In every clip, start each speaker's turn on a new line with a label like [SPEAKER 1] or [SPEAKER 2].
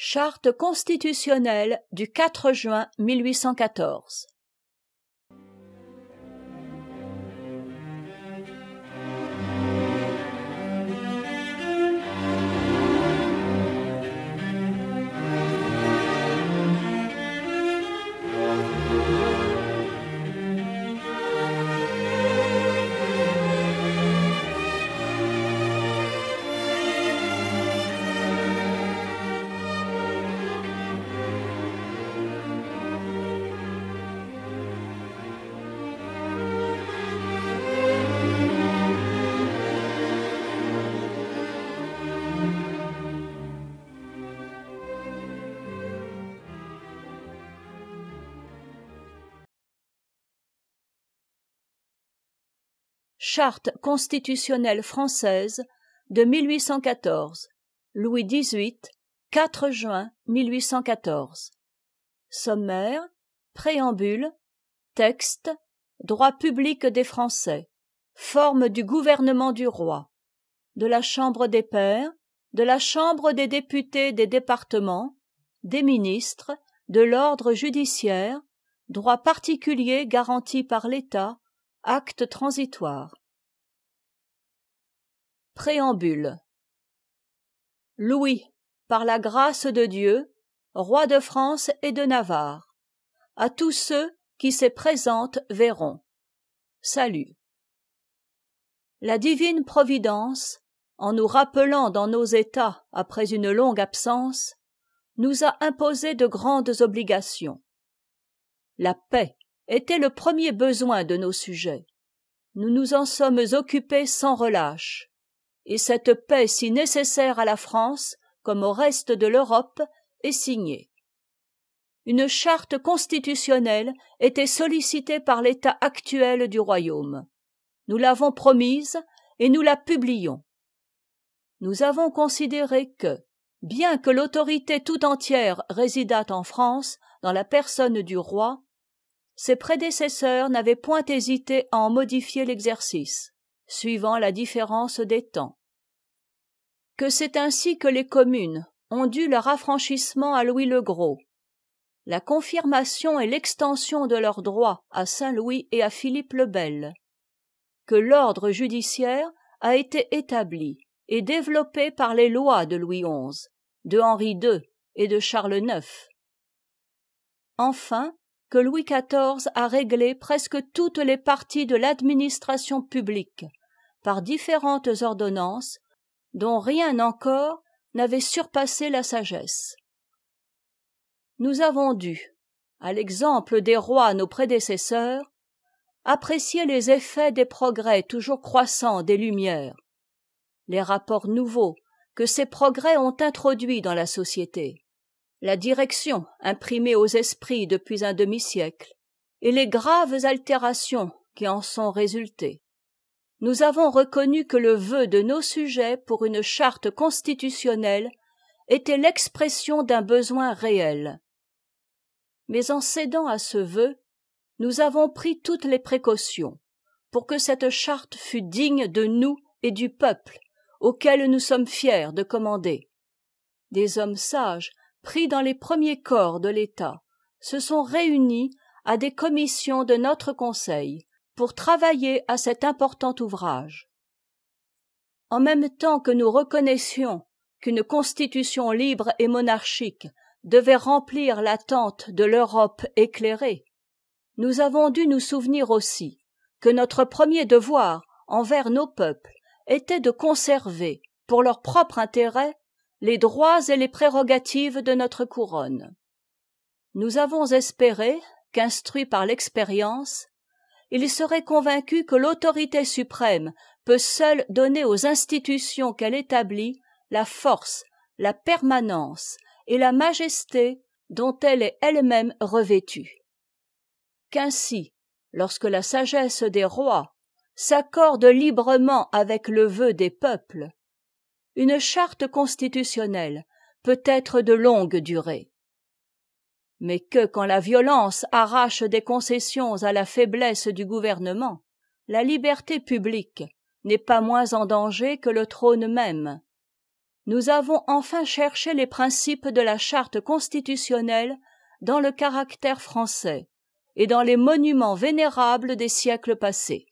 [SPEAKER 1] Charte constitutionnelle du 4 juin 1814. Charte constitutionnelle française de 1814. Louis XVIII, 4 juin 1814. Sommaire, préambule, texte, droit public des Français, forme du gouvernement du roi, de la Chambre des pairs, de la Chambre des députés des départements, des ministres, de l'ordre judiciaire, droit particulier garanti par l'État, acte transitoire. Préambule. Louis, par la grâce de Dieu, roi de France et de Navarre, à tous ceux qui s'y présentent verront. Salut. La divine Providence, en nous rappelant dans nos états après une longue absence, nous a imposé de grandes obligations. La paix était le premier besoin de nos sujets. Nous nous en sommes occupés sans relâche. Et cette paix si nécessaire à la France comme au reste de l'Europe est signée. Une charte constitutionnelle était sollicitée par l'état actuel du royaume. Nous l'avons promise et nous la publions. Nous avons considéré que, bien que l'autorité tout entière résidât en France dans la personne du roi, ses prédécesseurs n'avaient point hésité à en modifier l'exercice, suivant la différence des temps. Que c'est ainsi que les communes ont dû leur affranchissement à Louis le Gros, la confirmation et l'extension de leurs droits à Saint-Louis et à Philippe le Bel, que l'ordre judiciaire a été établi et développé par les lois de Louis XI, de Henri II et de Charles IX. Enfin, que Louis XIV a réglé presque toutes les parties de l'administration publique par différentes ordonnances dont rien encore n'avait surpassé la sagesse. Nous avons dû, à l'exemple des rois nos prédécesseurs, apprécier les effets des progrès toujours croissants des Lumières, les rapports nouveaux que ces progrès ont introduits dans la société, la direction imprimée aux esprits depuis un demi-siècle, et les graves altérations qui en sont résultées. Nous avons reconnu que le vœu de nos sujets pour une charte constitutionnelle était l'expression d'un besoin réel. Mais en cédant à ce vœu, nous avons pris toutes les précautions pour que cette charte fût digne de nous et du peuple auquel nous sommes fiers de commander. Des hommes sages, pris dans les premiers corps de l'État, se sont réunis à des commissions de notre Conseil pour travailler à cet important ouvrage. En même temps que nous reconnaissions qu'une constitution libre et monarchique devait remplir l'attente de l'Europe éclairée, nous avons dû nous souvenir aussi que notre premier devoir envers nos peuples était de conserver, pour leur propre intérêt, les droits et les prérogatives de notre couronne. Nous avons espéré qu'instruits par l'expérience, ils seraient convaincus que l'autorité suprême peut seule donner aux institutions qu'elle établit la force, la permanence et la majesté dont elle est elle-même revêtue. Qu'ainsi, lorsque la sagesse des rois s'accorde librement avec le vœu des peuples, une charte constitutionnelle peut être de longue durée. Mais que quand la violence arrache des concessions à la faiblesse du gouvernement, la liberté publique n'est pas moins en danger que le trône même. nous avons enfin cherché les principes de la charte constitutionnelle dans le caractère français et dans les monuments vénérables des siècles passés.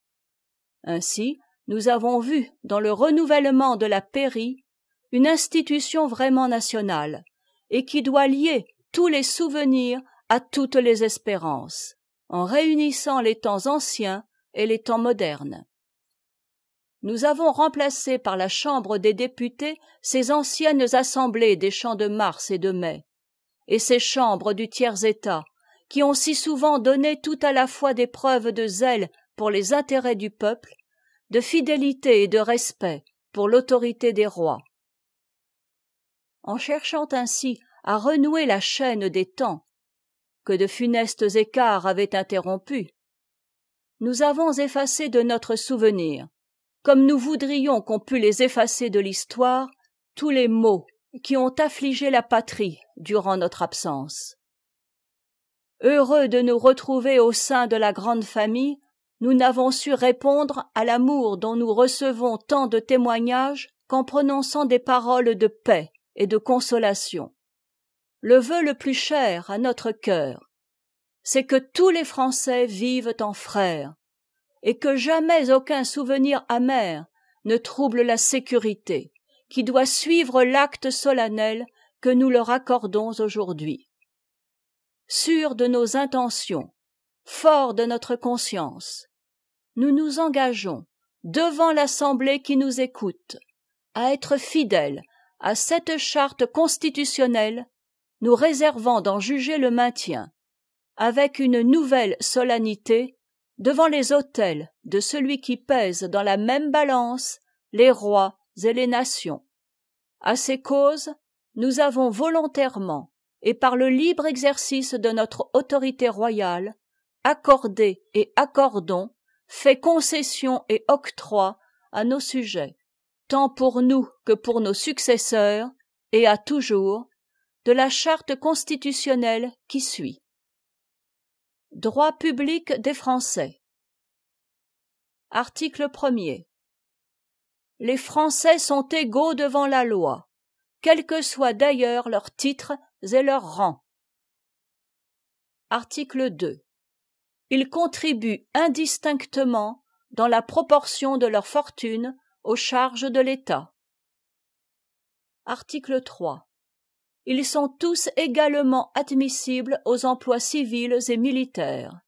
[SPEAKER 1] Ainsi, nous avons vu dans le renouvellement de la pairie une institution vraiment nationale et qui doit lier tous les souvenirs à toutes les espérances, en réunissant les temps anciens et les temps modernes. Nous avons remplacé par la Chambre des députés ces anciennes assemblées des champs de Mars et de Mai, et ces chambres du tiers-État, qui ont si souvent donné tout à la fois des preuves de zèle pour les intérêts du peuple, de fidélité et de respect pour l'autorité des rois. En cherchant ainsi à renouer la chaîne des temps, que de funestes écarts avaient interrompus, nous avons effacé de notre souvenir, comme nous voudrions qu'on pût les effacer de l'histoire, tous les maux qui ont affligé la patrie durant notre absence. Heureux de nous retrouver au sein de la grande famille, nous n'avons su répondre à l'amour dont nous recevons tant de témoignages qu'en prononçant des paroles de paix et de consolation. Le vœu le plus cher à notre cœur, c'est que tous les Français vivent en frères, et que jamais aucun souvenir amer ne trouble la sécurité qui doit suivre l'acte solennel que nous leur accordons aujourd'hui. Sûrs de nos intentions, forts de notre conscience, nous nous engageons, devant l'Assemblée qui nous écoute, à être fidèles à cette charte constitutionnelle, nous réservant d'en juger le maintien, avec une nouvelle solennité, devant les autels de celui qui pèse dans la même balance les rois et les nations. À ces causes, nous avons volontairement, et par le libre exercice de notre autorité royale, accordé et accordons, fait concession et octroi à nos sujets, tant pour nous que pour nos successeurs, et à toujours, de la charte constitutionnelle qui suit. Droit public des Français. Article 1er. Les Français sont égaux devant la loi, quels que soient d'ailleurs leurs titres et leurs rangs. Article 2. Ils contribuent indistinctement, dans la proportion de leur fortune, aux charges de l'État. Article 3. Ils sont tous également admissibles aux emplois civils et militaires.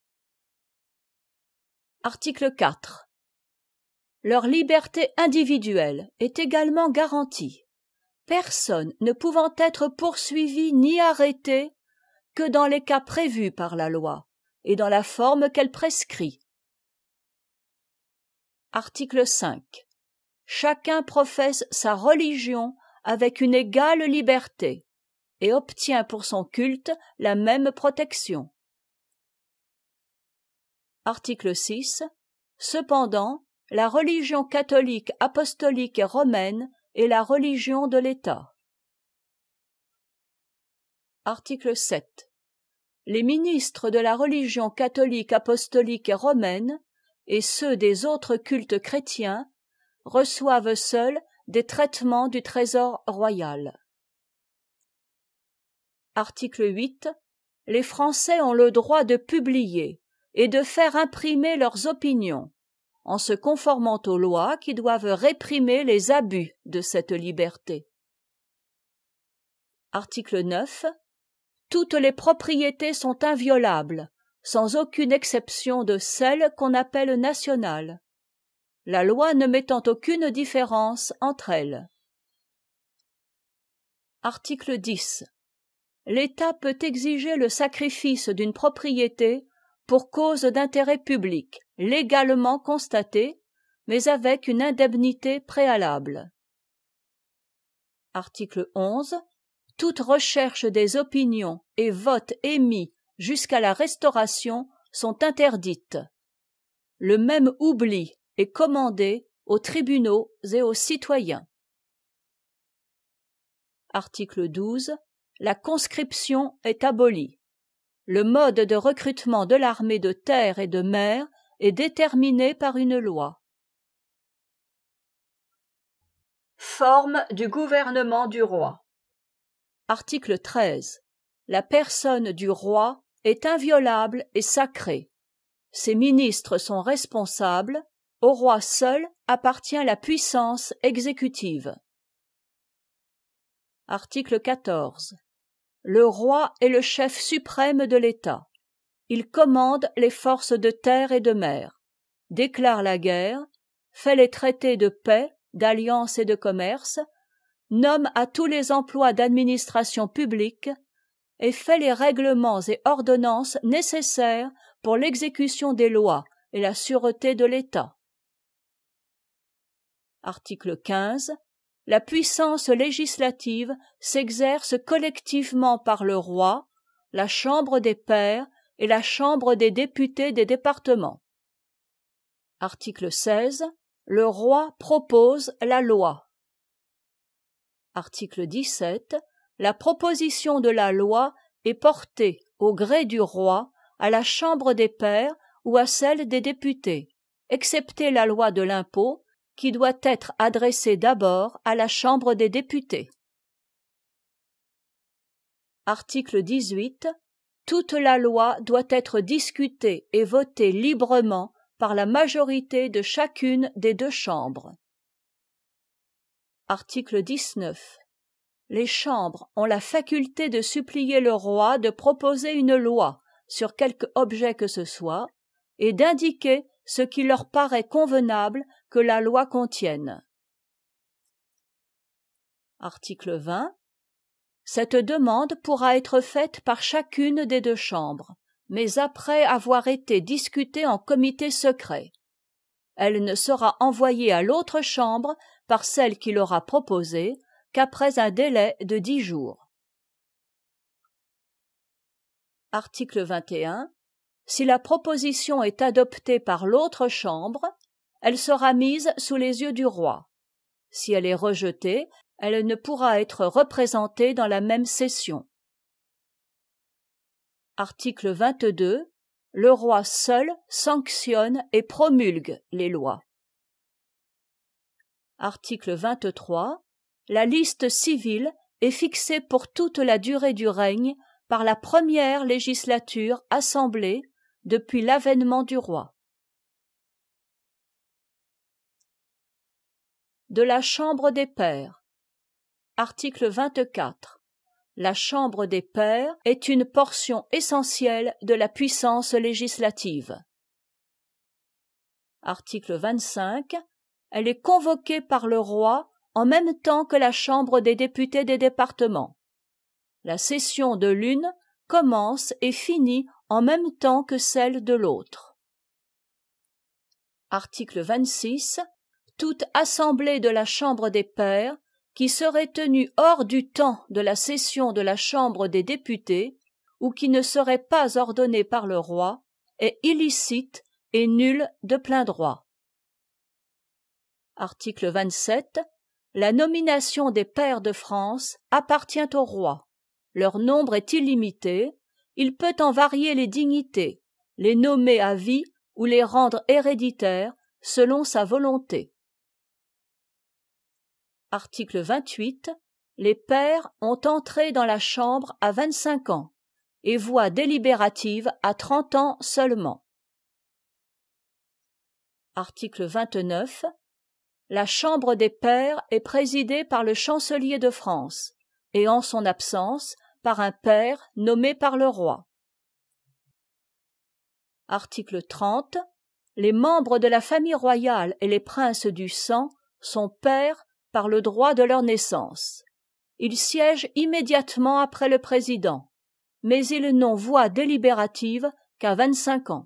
[SPEAKER 1] Article 4. Leur liberté individuelle est également garantie, personne ne pouvant être poursuivi ni arrêté que dans les cas prévus par la loi et dans la forme qu'elle prescrit. Article 5. Chacun professe sa religion avec une égale liberté et obtient pour son culte la même protection. Article 6. Cependant, la religion catholique, apostolique et romaine est la religion de l'État. Article 7. Les ministres de la religion catholique, apostolique et romaine et ceux des autres cultes chrétiens reçoivent seuls des traitements du trésor royal. Article 8. Les Français ont le droit de publier et de faire imprimer leurs opinions, en se conformant aux lois qui doivent réprimer les abus de cette liberté. Article 9. Toutes les propriétés sont inviolables, sans aucune exception de celles qu'on appelle nationales, la loi ne mettant aucune différence entre elles. Article 10. L'État peut exiger le sacrifice d'une propriété pour cause d'intérêt public, légalement constatée, mais avec une indemnité préalable. Article 11. Toute recherche des opinions et votes émis jusqu'à la Restauration sont interdites. Le même oubli est commandé aux tribunaux et aux citoyens. Article 12. La conscription est abolie. Le mode de recrutement de l'armée de terre et de mer est déterminé par une loi. Forme du gouvernement du roi. Article 13. La personne du roi est inviolable et sacrée. Ses ministres sont responsables. Au roi seul appartient la puissance exécutive. Article 14. Le roi est le chef suprême de l'État. Il commande les forces de terre et de mer, déclare la guerre, fait les traités de paix, d'alliance et de commerce, nomme à tous les emplois d'administration publique et fait les règlements et ordonnances nécessaires pour l'exécution des lois et la sûreté de l'État. Article 15. La puissance législative s'exerce collectivement par le roi, la Chambre des pairs et la Chambre des députés des départements. Article 16. Le roi propose la loi. Article 17. La proposition de la loi est portée au gré du roi à la Chambre des pairs ou à celle des députés, excepté la loi de l'impôt, qui doit être adressée d'abord à la Chambre des députés. Article 18. Toute la loi doit être discutée et votée librement par la majorité de chacune des deux chambres. Article 19. Les chambres ont la faculté de supplier le roi de proposer une loi sur quelque objet que ce soit et d'indiquer ce qui leur paraît convenable que la loi contienne. Article 20. Cette demande pourra être faite par chacune des deux chambres, mais après avoir été discutée en comité secret. Elle ne sera envoyée à l'autre chambre par celle qui l'aura proposée qu'après un délai de 10 jours. Article 21. Si la proposition est adoptée par l'autre chambre, elle sera mise sous les yeux du roi. Si elle est rejetée, elle ne pourra être représentée dans la même session. Article 22. Le roi seul sanctionne et promulgue les lois. Article 23. La liste civile est fixée pour toute la durée du règne par la première législature assemblée depuis l'avènement du roi. De la Chambre des pairs. Article 24. La Chambre des pairs est une portion essentielle de la puissance législative. Article 25. Elle est convoquée par le roi en même temps que la Chambre des députés des départements. La session de l'une commence et finit en même temps que celle de l'autre. Article 26. Toute assemblée de la Chambre des pairs qui serait tenue hors du temps de la session de la Chambre des députés ou qui ne serait pas ordonnée par le roi est illicite et nulle de plein droit. Article 27. La nomination des pairs de France appartient au roi. Leur nombre est illimité. Il peut en varier les dignités, les nommer à vie ou les rendre héréditaires selon sa volonté. Article 28. Les pairs ont entré dans la Chambre à 25 ans et voix délibérative à 30 ans seulement. Article 29. La Chambre des pairs est présidée par le chancelier de France et en son absence par un pair nommé par le roi. Article 30. Les membres de la famille royale et les princes du sang sont pairs par le droit de leur naissance. Ils siègent immédiatement après le président, mais ils n'ont voix délibérative qu'à 25 ans.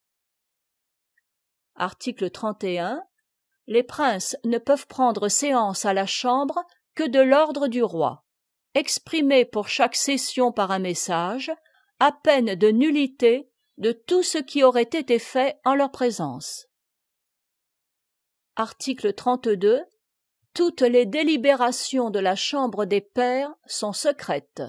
[SPEAKER 1] Article 31. Les princes ne peuvent prendre séance à la Chambre que de l'ordre du roi, exprimé pour chaque session par un message, à peine de nullité de tout ce qui aurait été fait en leur présence. Article 32. Toutes les délibérations de la Chambre des pairs sont secrètes.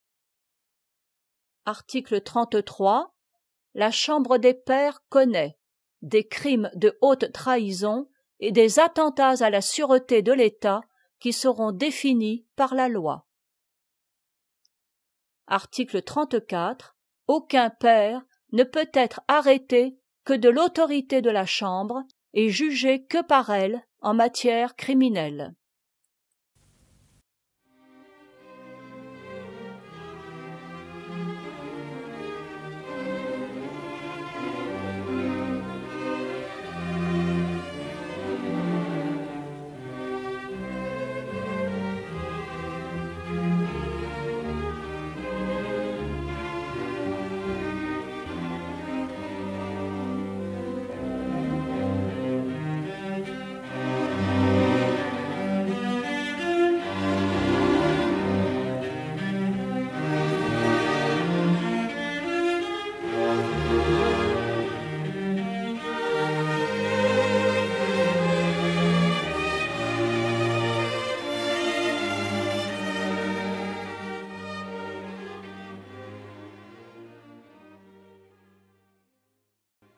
[SPEAKER 1] Article 33. La Chambre des pairs connaît des crimes de haute trahison et des attentats à la sûreté de l'État qui seront définies par la loi. Article 34. Aucun père ne peut être arrêté que de l'autorité de la Chambre et jugé que par elle en matière criminelle.